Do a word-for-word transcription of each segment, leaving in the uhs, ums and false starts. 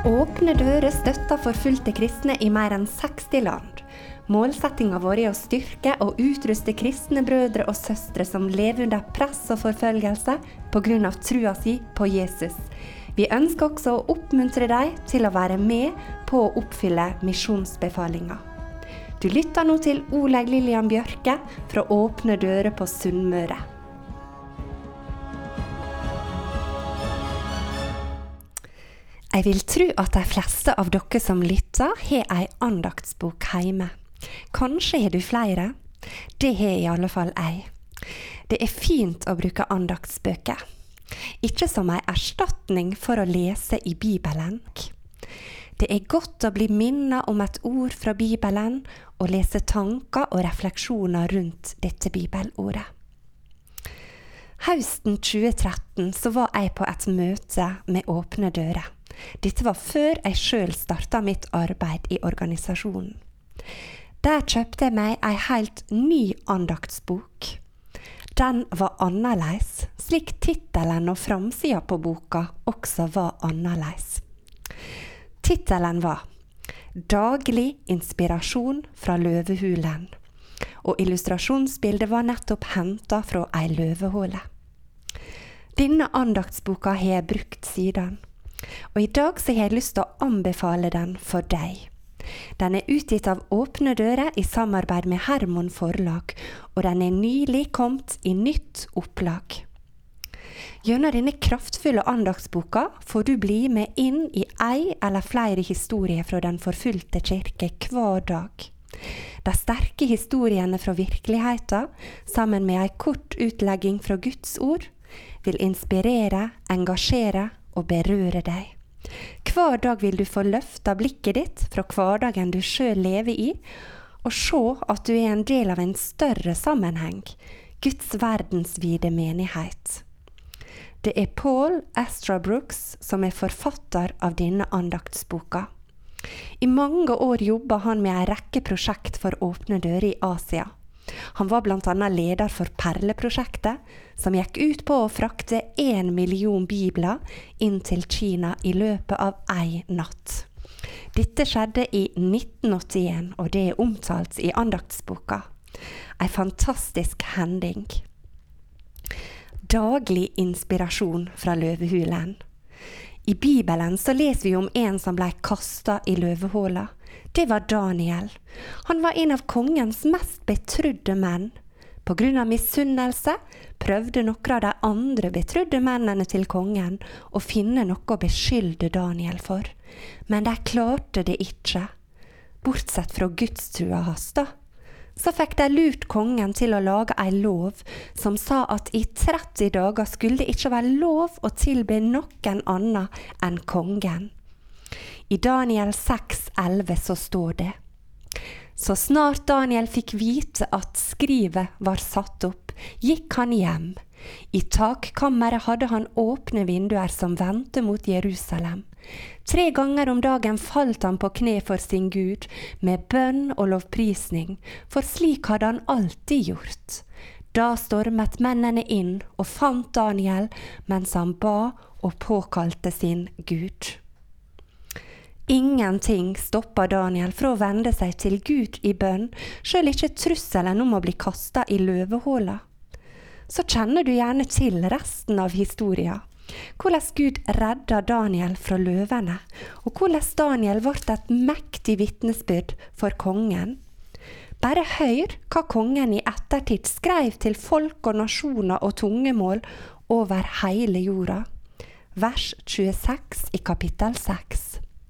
Åpne dører støtter forfulgte kristne i mer enn seksti land. Målsettingen vår er å styrke og utruste kristne brødre og søstre som lever under press og forfølgelse på grunn av trua si på Jesus. Vi ønsker også å oppmuntre deg til å være med på å oppfylle misjonsbefalinga. Du lytter nå til Oleg Lillian Bjørke fra Åpne dører på Sunnmøre. Jeg vil tro at de fleste av dere som lytter har en andaktsbok hjemme. Kanskje har du flere? Det har i alle fall jeg. Det er fint å bruke andaktsbøker. Ikke som en erstatning for å lese i Bibelen. Det er godt å bli minnet om et ord fra Bibelen og lese tanker og refleksjoner rundt dette bibelordet. Høsten tjue tretten så var jeg på et møte med Åpne dører. Dette var før jeg selv startet mitt arbeid i organisasjonen. Der kjøpte jeg meg en helt ny andaktsbok. Den var annerledes, slik titelen og framsida på boka også var annerledes. Titelen var «Daglig inspirasjon fra løvehulen», og illustrasjonsbildet var nettopp hentet fra ei løvehåle. Denne andaktsboka har jeg brukt siden. Og i dag så har jeg lyst til å anbefale den for deg. Den er utgitt av Åpne dører i samarbeid med Hermon forlag, og den er nylig kommet i nytt opplag. Gjennom denne kraftfulle andaktsboka får du bli med inn i ei eller flere historier fra den forfulgte kirke hver dag. De sterke historiene fra virkeligheten, sammen med en kort utlegging fra Guds ord, vil inspirere, engasjere og berøre deg. Hver dag vil du få løfta blikket ditt fra hverdagen du selv lever i, og se at du er en del av en større sammenheng, Guds verdensvide menighet. Det er Paul Estrabrooks som er forfatter av denne andaktsboka. I mange år jobbet han med en rekke prosjekt for Åpne dører i Asia. Han var blant annet leder for Perleprosjektet, som gikk ut på å frakte en million bibler inn til Kina i løpet av ei natt. Dette skjedde i nitten åttien, og det er omtalt i andaktsboka. En fantastisk hending. Daglig inspirasjon fra løvehulen. I Bibelen så leser vi om en som ble kastet i løvehåla. Det var Daniel. Han var en av kongens mest betrudde menn. På grunn av misunnelse prøvde noen av de andre betrudde mennene til kongen å finne noe å beskylde Daniel for. Men de klarte det ikke. Bortsett fra gudstrua hans da. Så fikk de lurt kongen til å lage en lov som sa at i tretti dager skulle det ikke være lov å tilbe noen annen enn kongen. I Daniel seks elleve så står det: Så snart Daniel fikk vite at skrivet var satt opp, gikk han hjem. I takkammeret hadde han åpne vinduer som vendte mot Jerusalem. Tre ganger om dagen falt han på kne for sin Gud, med bønn og lovprisning, for slik hadde han alltid gjort. Da stormet mennene inn og fant Daniel, mens han ba og påkalte sin Gud. Ingenting stoppet Daniel fra å vende seg til Gud i bønn, selv ikke trusselen om å bli kastet i løvehåla. Så kjenner du gjerne til resten av historien. Hvordan Gud reddet Daniel fra løvene, og hvordan Daniel ble et mektig vitnesbyrd for kongen. Bare hør hva kongen i ettertid skrev til folk og nasjoner og tungemål over hele jorda. Vers tjueseks i kapittel seks.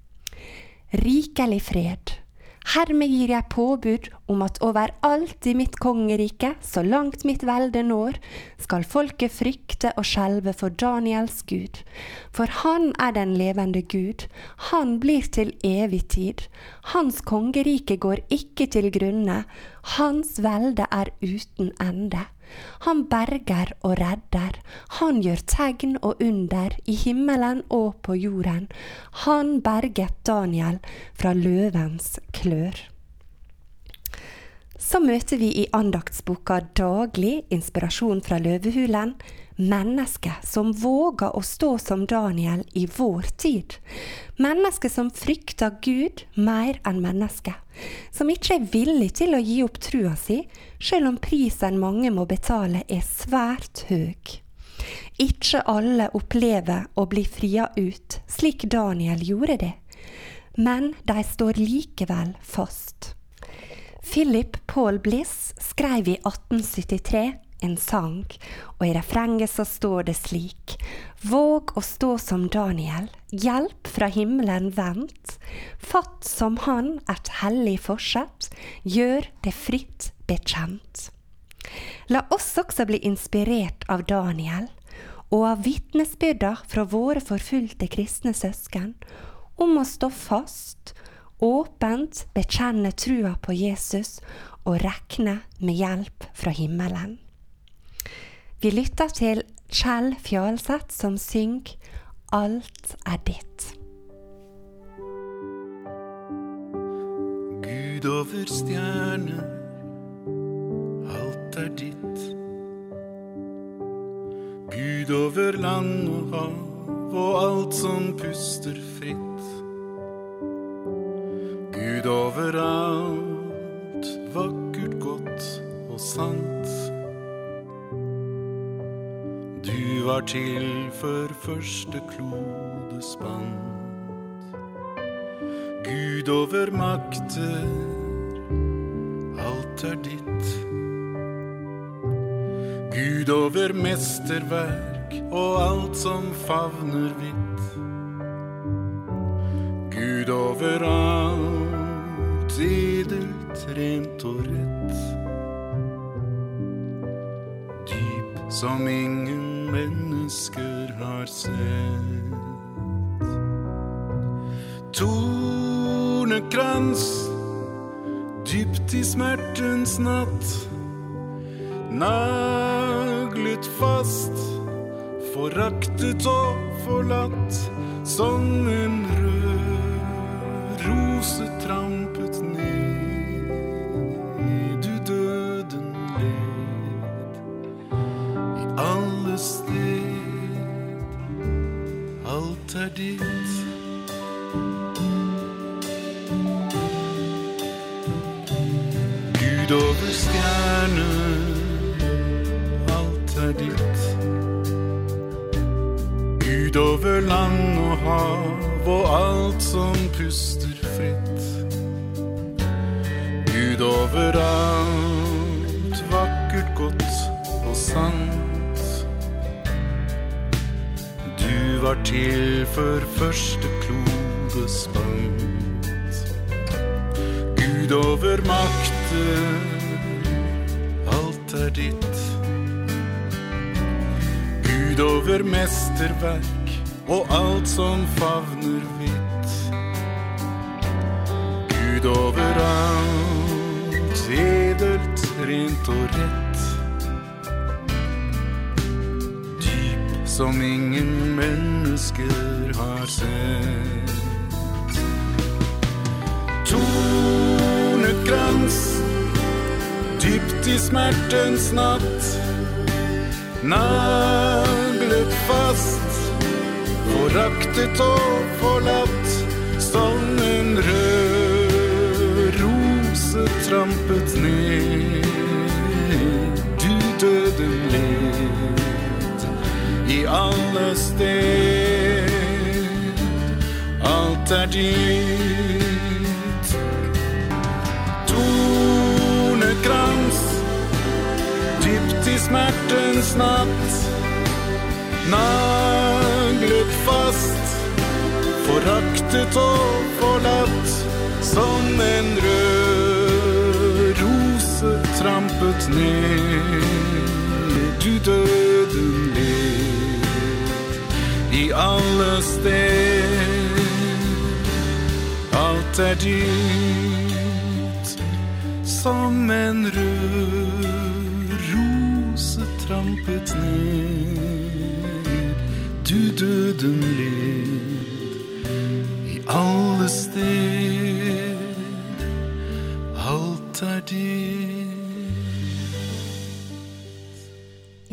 Rikelig fred. Hermed gir jeg påbud om at overalt i mitt kongerike, så langt mitt velde når, skal folket frykte og skjelve for Daniels Gud. For han er den levende Gud. Han blir til evig tid. Hans kongerike går ikke til grunne. Hans velde er uten ende. Han berger og redder. Han gjør tegn og under i himmelen og på jorden. Han berget Daniel fra løvens klør. Så møter vi i andaktsboka daglig inspirasjon fra Løvehulen, mennesker som våger å stå som Daniel i vår tid. Mennesker som frykter Gud mer enn mennesker, som ikke er villig til å gi opp trua si, selv om prisen mange må betale er svært høy. Ikke alle opplever å bli fria ut, slik Daniel gjorde det, men de står likevel fast. Philip Paul Bliss skrev i atten syttitre en sang, og i refrenget så står det slik: Våg å stå som Daniel, hjelp fra himmelen vent, fatt som han et hellig forsett, gjør det fritt bekjent. La oss også bli inspirert av Daniel, og av vitnesbyrder fra våre forfulgte kristne søsken, om å stå fast, åpent bekjenne trua på Jesus og rekne med hjelp fra himmelen. Vi lytter til Kjell Fjalseth som syng Alt er ditt. Gud over stjerner, alt er ditt. Gud over land og hav og alt som puster fritt. Gud over alt, vakkert, godt og sant. Du var til for første klodespant. Gud over makter, alt er ditt. Gud over mesterverk og alt som favner vidt. Gud over alt, edelt, rent og rett. Dyp som ingen mennesker har sett. Tornekrans, dypt i smertens natt, naglet fast, foraktet og forlatt, som en rød rose trampet ned. Du døden led i alle sted, alt er ditt. Gud over stjerner, alt er ditt. Gud over land og hav og alt som puster fritt. Gud over alt, vakkert, godt og sant. Du var til for første klodespant. Gud over makter, alt er ditt. Gud over mesterverk og alt som favner vidt. Gud over alt, edelt, rent og rett. Dyp som ingen mennesker har sett. Tornekrans, dypt i smertens natt, naglet fast, foraktet og forlatt, som en rød rose trampet ned. Du døden led i alle sted, alt er ditt. Tornekrans, dypt i smertens natt, naglet fast, foraktet og forlatt, som en rød rose trampet ned. Du døden led i alle sted, alt er ditt, som en rød rose trampet ned. Du døden led i alle sted, alt er ditt.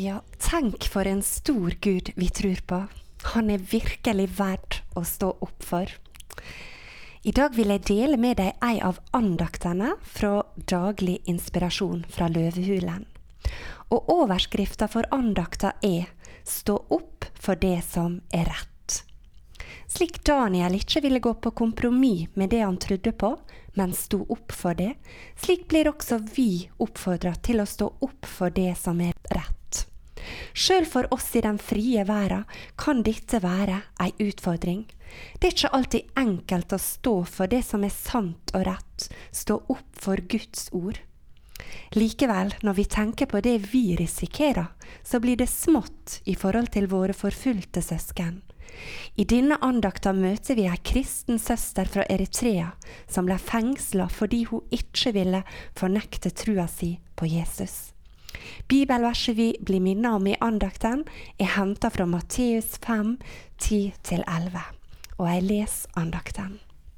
Ja, tenk for en stor Gud vi tror på. Han er virkelig verdt å stå opp for. I dag vil jeg dele med deg en av andaktene fra daglig inspirasjon fra Løvehulen. Og overskriften for andakta er «Stå opp for det som er rett». Slik Daniel ikke ville gå på kompromiss med det han trodde på, men stod opp for det, slik blir også vi oppfordret til å stå opp for det som er rett. Selv for oss i den frie verden kan dette være en utfordring. Det er ikke alltid enkelt å stå for det som er sant og rett, stå opp for Guds ord. Likevel, når vi tenker på det vi risikerer, så blir det smått i forhold til våre forfulgte søsken. I denne andakta møter vi en kristen søster fra Eritrea som ble fengslet fordi hun ikke ville fornekte trua si på Jesus. Bibelverset vi blir minnet om i andakten er hentet fra Matteus fem, ti til elleve, og jeg leser andakten.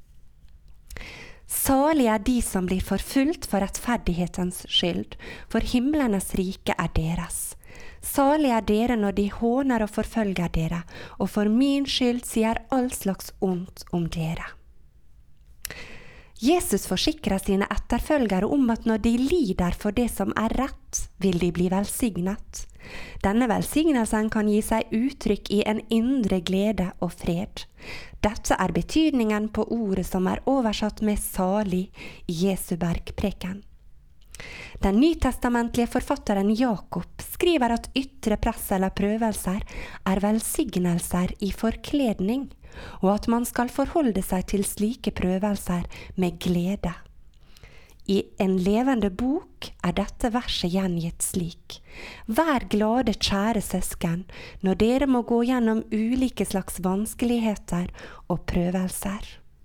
Salig er de som blir forfulgt for rettferdighetens skyld, for himlenes rike er deres. Salig er dere når de håner og forfølger dere, og for min skyld sier all slags ondt om dere. Jesus forsikrer sine etterfølgere om at når de lider for det som er rett, vil de bli velsignet. Denne velsignelsen kan gi seg uttrykk i en indre glede og fred. Dette er betydningen på ordet som er oversatt med salig i Jesu bergpreken. Den nytestamentlige forfatteren Jakob skriver at ytre press eller prøvelser er velsignelser i forkledning, og at man skal forholde seg til slike prøvelser med glede. I en levende bok er dette verset gjengitt slik: Vær glade, kjære søsken, når dere må gå gjennom ulike slags vanskeligheter og prøvelser.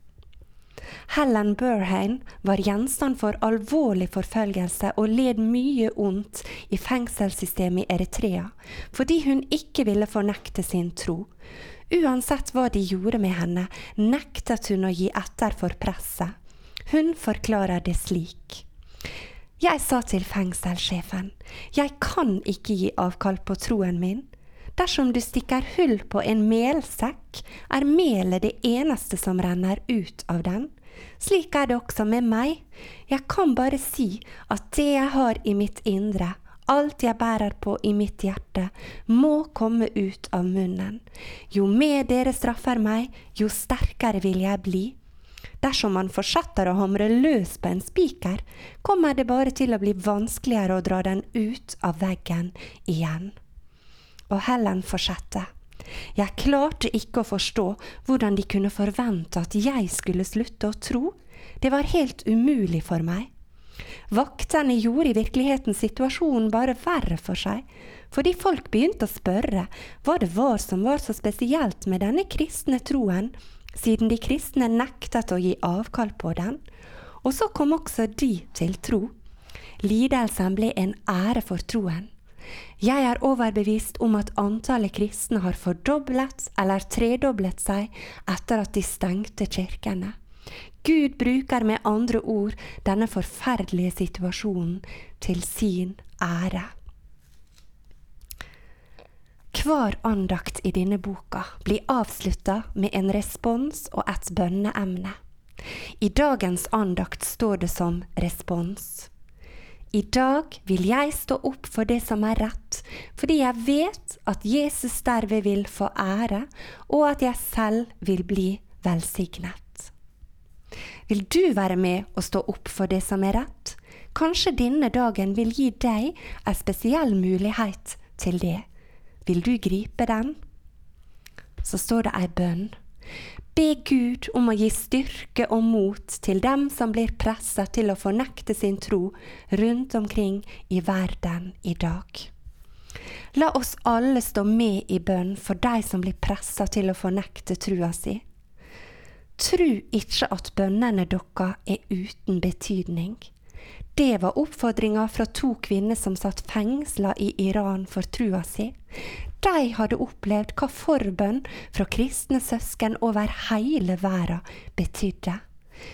Helen Burhane var gjenstand for alvorlig forfølgelse og led mye ondt i fengselssystemet i Eritrea, fordi hun ikke ville fornekte sin tro. Uansett hva de gjorde med henne, nektet hun å gi etter for presset. Hun forklarer det slik: Jeg sa til fengselssjefen, jeg kan ikke gi avkall på troen min. Dersom du stikker hull på en melsekk, er melet det eneste som renner ut av den. Slik er det også med meg. Jeg kan bare si at det jeg har i mitt indre, alt jeg bærer på i mitt hjerte, må komme ut av munnen. Jo mer dere straffer meg, jo sterkere vil jeg bli. Dersom man fortsetter å hamre løs på en spiker, kommer det bare til å bli vanskeligere å dra den ut av veggen igjen. Og Helen fortsetter: Jeg klarte ikke å forstå hvordan de kunne forvente at jeg skulle slutte å tro. Det var helt umulig for meg. Vaktene gjorde i virkeligheten situasjonen bare verre for seg, fordi folk begynte å spørre hva det var som var så spesielt med denne kristne troen, siden de kristne nektet å gi avkall på den. Og så kom også de til tro. Lidelsen ble en ære for troen. Jeg er overbevist om at antallet kristne har fordoblet eller tredoblet seg etter at de stengte kirkene. Gud bruker med andre ord denne forferdelige situasjonen til sin ære. Hver andakt i denne boka blir avsluttet med en respons og et bønneemne. I dagens andakt står det som respons: I dag vil jeg stå opp for det som er rett, fordi jeg vet at Jesus derved vil få ære, og at jeg selv vil bli velsignet. Vil du være med og stå opp for det som er rett? Kanskje denne dagen vil gi deg en spesiell mulighet til det. Vil du gripe den? Så står det en bønn. Be Gud om å gi styrke og mot til dem som blir presset til å fornekte sin tro rundt omkring i verden i dag. La oss alle stå med i bønn for de som blir presset til å fornekte trua si. Tro ikke at bønnene dere er uten betydning. Det var oppfordringen fra to kvinner som satt fengslet i Iran for trua si. De hadde opplevd hva forbønn fra kristne søsken over hele verden betydde.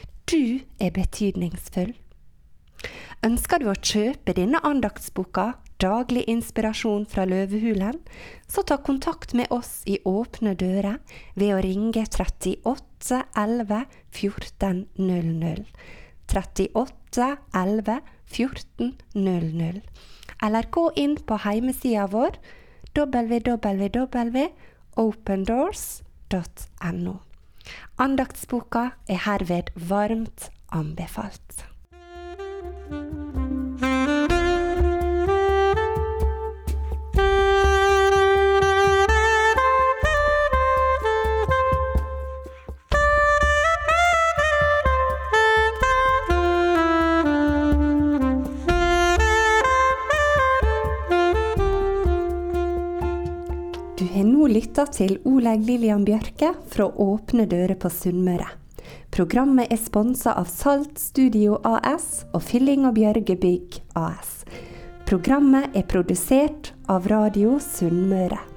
Du er betydningsfull. Ønsker du å kjøpe denne andaktsboka, daglig inspirasjon fra Løvehulen, så ta kontakt med oss i Åpne dører ved å ringe trettiåtte elleve fjorten null null. trettiåtte elleve fjorten null null. Eller gå inn på hjemmesida vår w w w punktum open doors punktum n o. Andaktsboka er herved varmt anbefalt. Du har nå lyttet til Oleg Lillian Bjørke fra Åpne dører på Sunnmøre. Programmet er sponset av Salt Studio A S og Fylling og Bjørge Bygg A S. Programmet er produsert av Radio Sunnmøre.